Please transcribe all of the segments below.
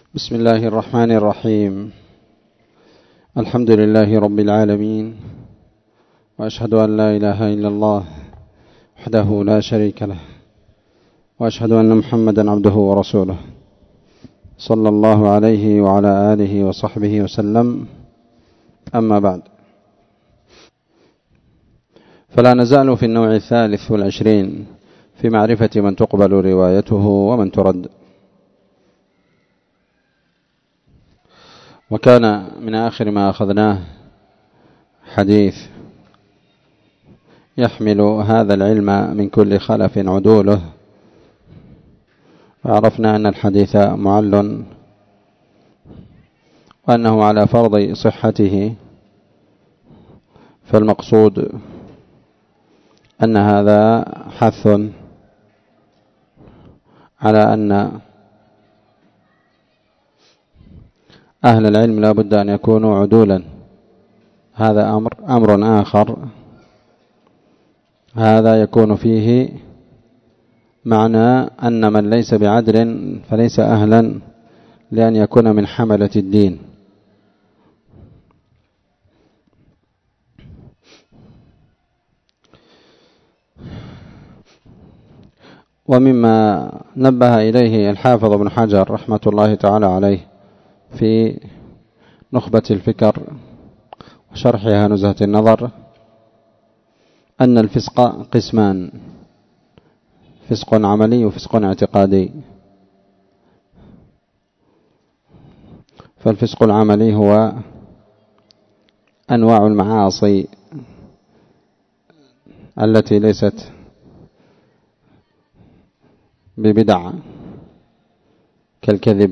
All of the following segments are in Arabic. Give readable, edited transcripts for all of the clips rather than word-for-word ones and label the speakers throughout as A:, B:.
A: بسم الله الرحمن الرحيم. الحمد لله رب العالمين، وأشهد أن لا إله إلا الله وحده لا شريك له، وأشهد أن محمدا عبده ورسوله، صلى الله عليه وعلى آله وصحبه وسلم. أما بعد، فلا نزال في النوع 23 في معرفة من تقبل روايته ومن ترد. وكان من آخر ما أخذناه حديث يحمل هذا العلم من كل خلف عدوله، وعرفنا أن الحديث معل، وأنه على فرض صحته، فالمقصود أن هذا حث على أن أهل العلم لا بد أن يكونوا عدولا. هذا أمر آخر، هذا يكون فيه معنى أن من ليس بعدل فليس أهلا لأن يكون من حملة الدين. ومما نبه إليه الحافظ ابن حجر رحمة الله تعالى عليه في نخبة الفكر وشرحها نزهة النظر أن الفسق قسمان: فسق عملي وفسق اعتقادي. فالفسق العملي هو أنواع المعاصي التي ليست ببدع كالكذب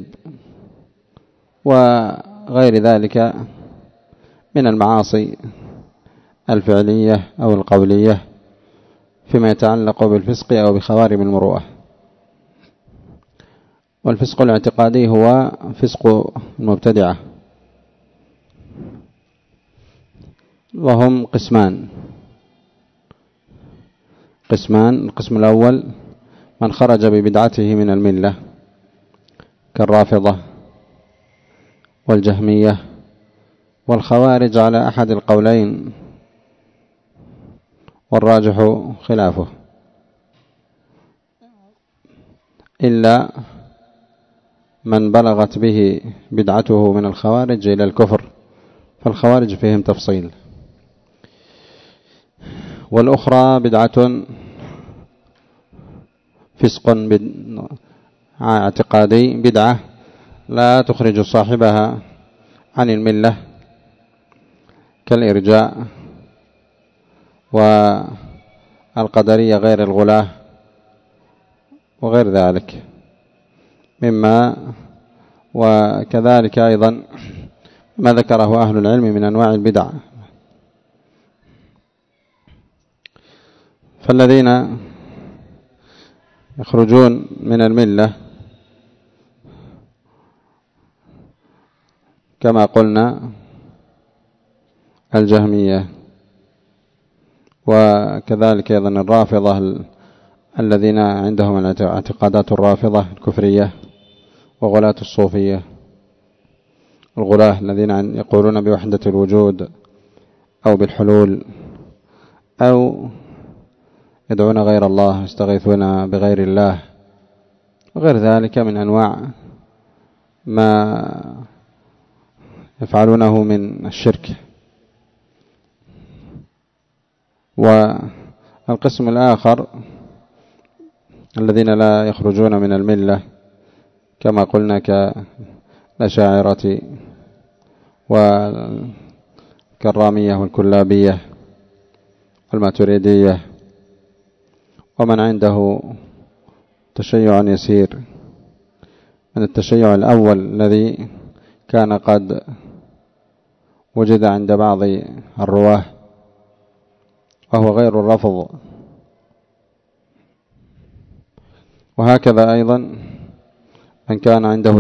A: وغير ذلك من المعاصي الفعلية أو القولية فيما يتعلق بالفسق أو بخوارم المروءة. والفسق الاعتقادي هو فسق المبتدعة، وهم قسمان. القسم الأول من خرج ببدعته من الملة كالرافضة والجهمية والخوارج على أحد القولين، والراجح خلافه، إلا من بلغت به بدعته من الخوارج إلى الكفر، فالخوارج فيهم تفصيل. والأخرى بدعة فسق اعتقادي، بدعة لا تخرج صاحبها عن الملة كالإرجاء والقدرية غير الغلاة وغير ذلك مما، وكذلك أيضا ما ذكره أهل العلم من أنواع البدع. فالذين يخرجون من الملة كما قلنا الجهمية، وكذلك أيضا الرافضة الذين عندهم اعتقادات الرافضة الكفرية، وغلاة الصوفية، الغلاة الذين يقولون بوحدة الوجود أو بالحلول، أو يدعون غير الله، يستغيثون بغير الله، وغير ذلك من أنواع ما يفعلونه من الشرك. والقسم الآخر الذين لا يخرجون من الملة كما قلنا كالأشاعرة والكرامية والكلابية والماتريدية، ومن عنده تشيع يسير من التشيع الأول الذي كان قد وجد عند بعض الرواه، وهو غير الرفض. وهكذا أيضا من كان عنده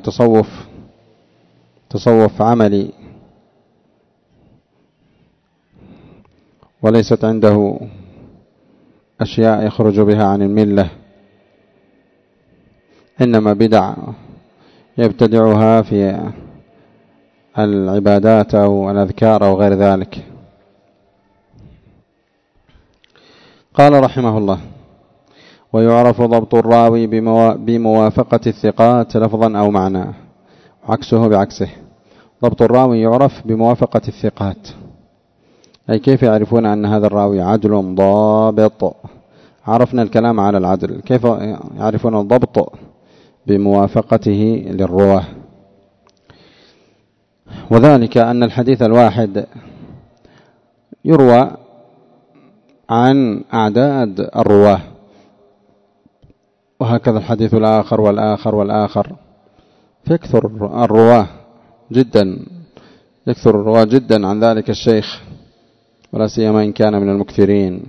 A: تصوف عملي وليست عنده أشياء يخرج بها عن الملة، إنما بدع يبتدعها في العبادات أو الأذكار أو غير ذلك. قال رحمه الله: ويعرف ضبط الراوي بموافقة الثقات لفظا أو معنى، وعكسه بعكسه. ضبط الراوي يعرف بموافقة الثقات، أي كيف يعرفون أن هذا الراوي عدل ضابط؟ عرفنا الكلام على العدل، كيف يعرفون الضبط؟ بموافقته للرواه، وذلك أن الحديث الواحد يروى عن أعداد الرواه، وهكذا الحديث الآخر والآخر والآخر، فيكثر الرواه جدا، يكثر الرواه جدا عن ذلك الشيخ، ولا سيما إن كان من المكثرين.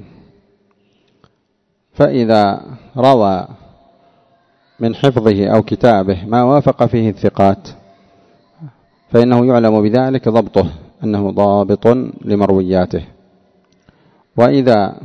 A: فإذا روى من حفظه أو كتابه ما وافق فيه الثقات فإنه يعلم بذلك ضبطه، أنه ضابط لمروياته. وإذا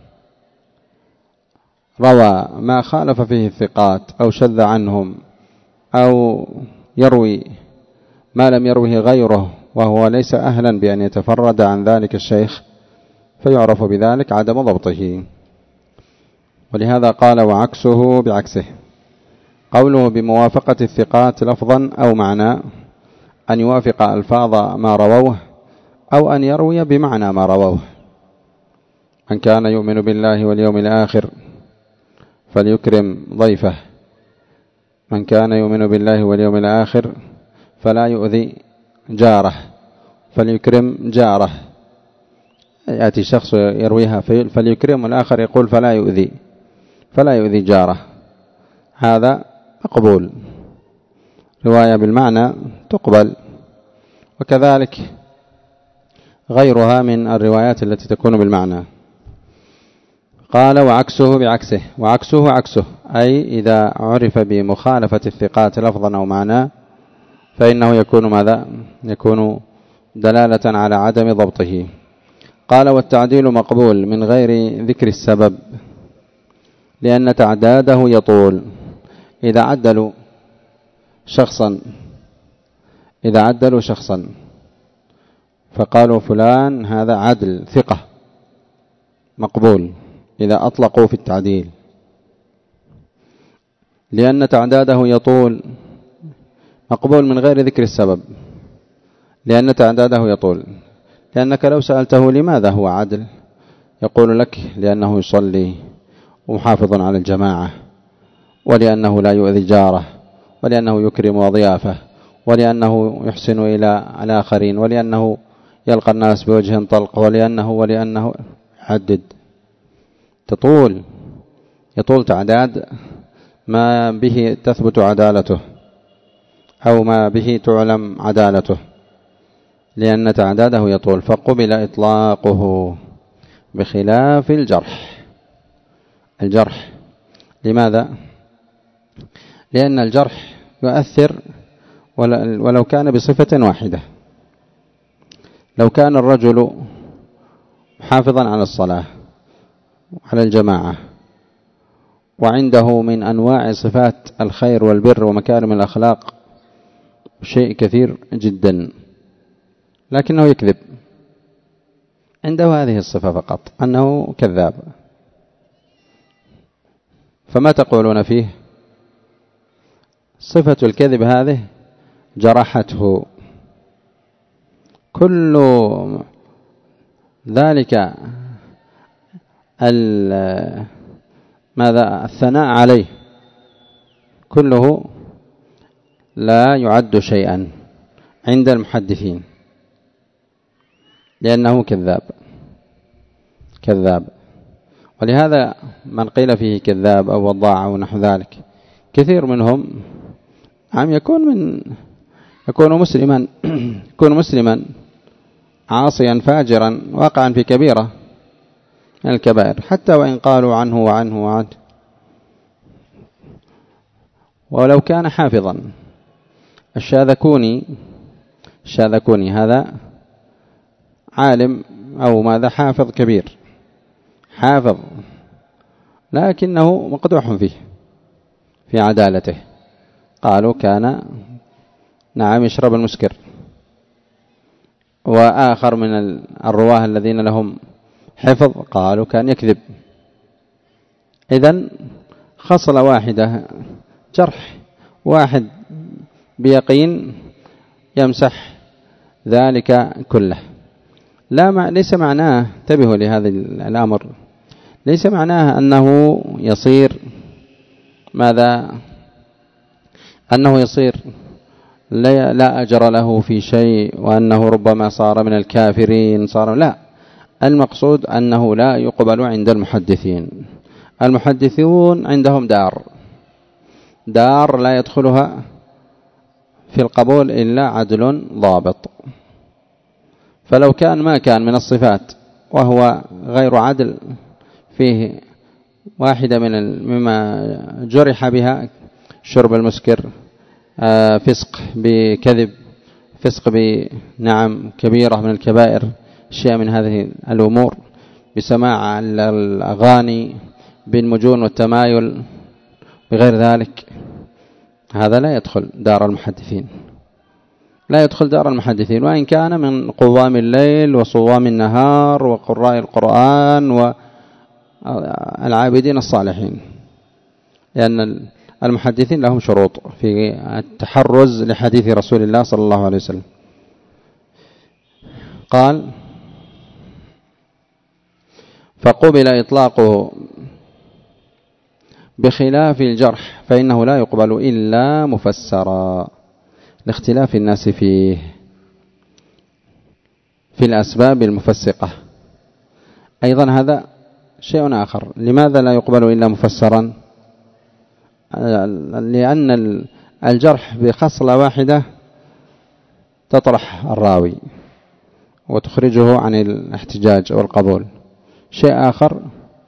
A: روى ما خالف فيه الثقات أو شذ عنهم أو يروي ما لم يروه غيره وهو ليس أهلا بأن يتفرد عن ذلك الشيخ فيعرف بذلك عدم ضبطه. ولهذا قال: وعكسه بعكسه. قوله بموافقة الثقات لفظا أو معنى، أن يوافق ألفاظ ما رووه أو أن يروي بمعنى ما رووه. من كان يؤمن بالله واليوم الآخر فليكرم ضيفه، من كان يؤمن بالله واليوم الآخر فلا يؤذي جاره، فليكرم جاره. يأتي شخص يرويها فليكرم، والآخر يقول فلا يؤذي جاره، هذا مقبول. رواية بالمعنى تقبل، وكذلك غيرها من الروايات التي تكون بالمعنى. قال: وعكسه بعكسه. وعكسه عكسه، أي إذا عرف بمخالفة الثقات لفظا أو معنى فإنه يكون ماذا؟ يكون دلالة على عدم ضبطه. قال: والتعديل مقبول من غير ذكر السبب، لأن تعداده يطول. إذا عدلوا شخصا فقالوا فلان هذا عدل ثقة، مقبول إذا أطلقوا في التعديل، لأن تعداده يطول. مقبول من غير ذكر السبب، لأن تعداده يطول. لأنك لو سألته لماذا هو عدل يقول لك لأنه يصلي ومحافظ على الجماعة، ولأنه لا يؤذي جاره، ولأنه يكرم وضيافه، ولأنه يحسن إلى الآخرين، ولأنه يلقى الناس بوجه طلق، ولأنه عدد. يطول تعداد ما به تثبت عدالته أو ما به تعلم عدالته، لأن تعداده يطول، فقبل إطلاقه بخلاف الجرح. لماذا؟ لأن الجرح يؤثر ولو كان بصفة واحدة. لو كان الرجل حافظا على الصلاة وعلى الجماعة وعنده من أنواع صفات الخير والبر ومكارم الأخلاق شيء كثير جدا، لكنه يكذب، عنده هذه الصفة فقط، أنه كذاب، فما تقولون فيه؟ صفة الكذب هذه جرحته. كل ذلك الثناء عليه كله لا يعد شيئا عند المحدثين، لأنه كذاب. ولهذا من قيل فيه كذاب أو وضاع أو نحو ذلك كثير منهم يكون مسلما عاصيا فاجرا واقعا في كبيرة من الكبائر، حتى وإن قالوا عنه. ولو كان حافظا. الشاذكوني هذا عالم أو ماذا، حافظ كبير، حافظ، لكنه مقدوح فيه في عدالته. قالوا كان نعم يشرب المسكر. وآخر من الرواه الذين لهم حفظ قالوا كان يكذب. إذن خصلة واحدة، جرح واحد بيقين يمسح ذلك كله. ليس معناه، انتبهوا لهذا الأمر، ليس معناه أنه يصير ماذا؟ أنه يصير لا أجر له في شيء، وأنه ربما صار من الكافرين، لا، المقصود أنه لا يقبل عند المحدثين. المحدثون عندهم دار لا يدخلها في القبول إلا عدل ضابط. فلو كان ما كان من الصفات وهو غير عدل، فيه واحدة مما جرح بها شرب المسكر، فسق بكذب، فسق بنعم كبيرة من الكبائر، شيء من هذه الأمور، بسماع الأغاني، بالمجون والتمايل، بغير ذلك، هذا لا يدخل دار المحدثين، لا يدخل دار المحدثين، وإن كان من قوام الليل وصوام النهار وقراء القرآن والعابدين الصالحين، لأن المحدثين لهم شروط في التحرز لحديث رسول الله صلى الله عليه وسلم. قال: فقبل إطلاقه بخلاف الجرح فإنه لا يقبل إلا مفسرا لاختلاف الناس فيه في الأسباب المفسقة. أيضا هذا شيء آخر. لماذا لا يقبل إلا مفسرا؟ لأن الجرح بخصلة واحدة تطرح الراوي وتخرجه عن الاحتجاج والقبول. شيء آخر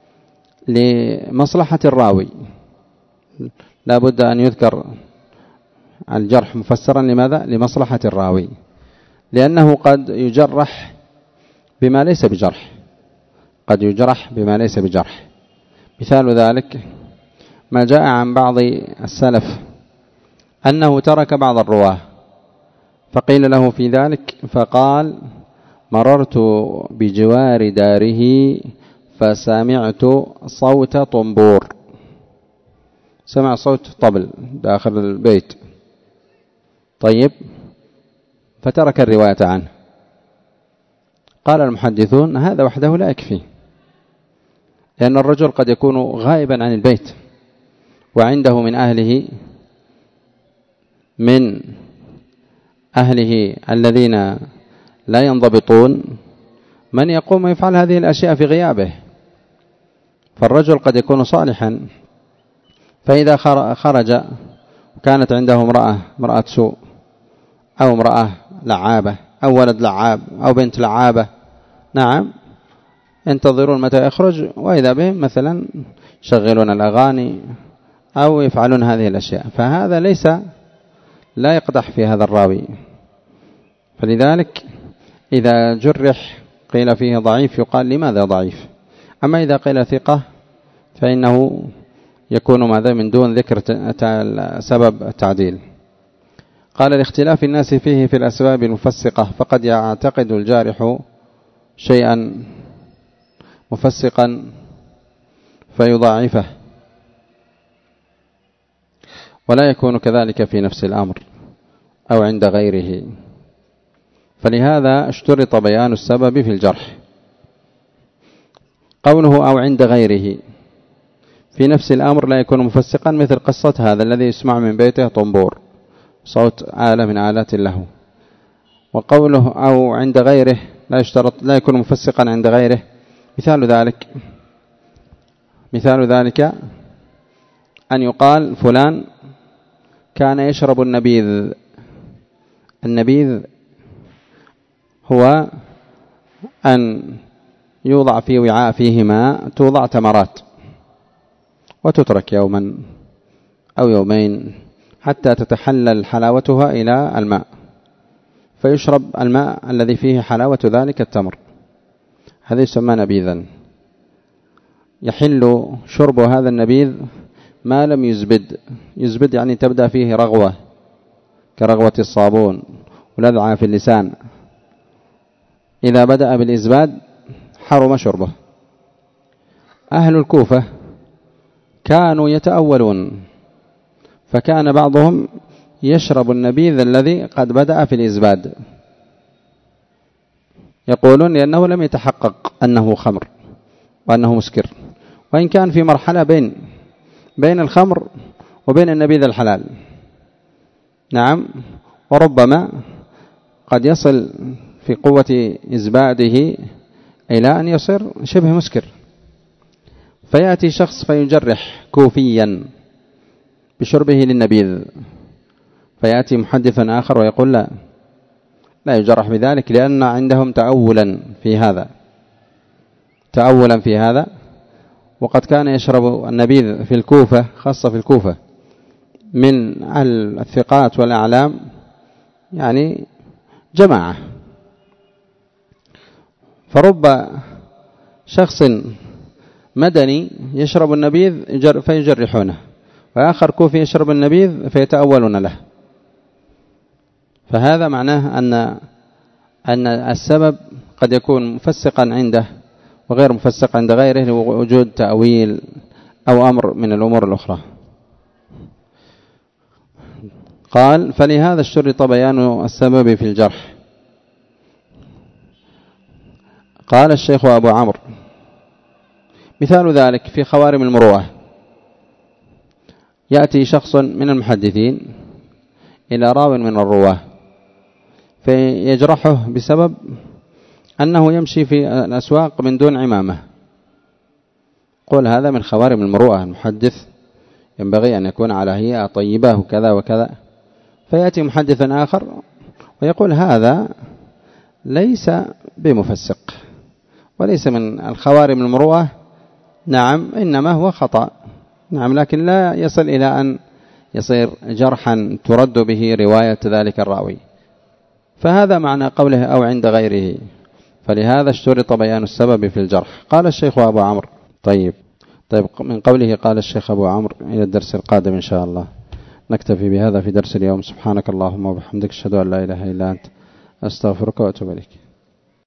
A: لمصلحة الراوي، لا بد أن يذكر الجرح مفسرا. لماذا؟ لمصلحة الراوي، لأنه قد يجرح بما ليس بجرح، قد يجرح بما ليس بجرح. مثال ذلك ما جاء عن بعض السلف أنه ترك بعض الرواه، فقيل له في ذلك فقال: مررت بجوار داره فسمعت صوت طنبور، سمع صوت طبل داخل البيت. طيب، فترك الرواية عنه. قال المحدثون: هذا وحده لا يكفي، لأن الرجل قد يكون غائبا عن البيت وعنده من أهله الذين لا ينضبطون من يقوم ويفعل هذه الأشياء في غيابه. فالرجل قد يكون صالحا، فإذا خرج وكانت عنده امرأة سوء، أو امرأة لعابة، أو ولد لعاب، أو بنت لعابة، نعم، ينتظرون متى يخرج، وإذا بهم مثلا يشغلون الأغاني أو يفعلون هذه الأشياء، فهذا لا يقدح في هذا الراوي. فلذلك إذا جرح قيل فيه ضعيف يقال لماذا ضعيف. أما إذا قيل ثقة فإنه يكون ماذا من دون ذكر سبب التعديل. قال: لاختلاف الناس فيه في الأسباب المفسقة، فقد يعتقد الجارح شيئا مفسقا فيضاعفه، ولا يكون كذلك في نفس الأمر أو عند غيره. فلهذا اشترط بيان السبب في الجرح. قوله أو عند غيره في نفس الأمر لا يكون مفسقا، مثل قصة هذا الذي يسمع من بيته طنبور، صوت آلة من آلات اللهو. وقوله أو عند غيره لا يكون مفسقا عند غيره. مثال ذلك أن يقال فلان كان يشرب النبيذ. النبيذ هو أن يوضع في وعاء فيه ماء، توضع تمرات وتترك يوما أو يومين حتى تتحلل حلاوتها إلى الماء، فيشرب الماء الذي فيه حلاوة ذلك التمر، هذا يسمى نبيذا. يحل شرب هذا النبيذ ما لم يزبد يعني تبدأ فيه رغوة كرغوة الصابون ولذعة في اللسان، إذا بدأ بالإزباد حرم شربه. أهل الكوفة كانوا يتأولون، فكان بعضهم يشرب النبيذ الذي قد بدأ في الإزباد، يقولون لأنه لم يتحقق أنه خمر وأنه مسكر، وإن كان في مرحلة بين الخمر وبين النبيذ الحلال. نعم، وربما قد يصل في قوة إزباده إلى أن يصير شبه مسكر، فيأتي شخص فيجرح كوفيا بشربه للنبيذ، فيأتي محدث آخر ويقول لا يجرح بذلك، لأن عندهم تأولا في هذا، وقد كان يشرب النبيذ في الكوفة، خاصة في الكوفة، من الثقات والأعلام، يعني جماعة. فرب شخص مدني يشرب النبيذ فيجرحونه، وآخر كوفي يشرب النبيذ فيتأولون له. فهذا معناه أن السبب قد يكون مفسقا عنده وغير مفسق عند غيره لوجود تأويل أو أمر من الأمور الأخرى. قال: فلهذا اشترط بيان السبب في الجرح. قال الشيخ أبو عمرو: مثال ذلك في خوارم المروءة، يأتي شخص من المحدثين إلى راو من الرواه فيجرحه بسبب أنه يمشي في الأسواق من دون عمامة. قول هذا من خوارم المروءة، المحدث ينبغي أن يكون على هيئة طيبة وكذا وكذا. فيأتي محدث آخر ويقول هذا ليس بمفسق وليس من الخوارم المروءة، نعم، إنما هو خطأ، نعم، لكن لا يصل إلى أن يصير جرحا ترد به رواية ذلك الراوي. فهذا معنى قوله أو عند غيره، فلهذا اشترط بيان السبب في الجرح. قال الشيخ أبو عمرو. طيب، من قوله قال الشيخ أبو عمرو إلى الدرس القادم إن شاء الله. نكتفي بهذا في درس اليوم. سبحانك اللهم وبحمدك، أشهد أن لا إله إلا أنت، أستغفرك وأتوب إليك.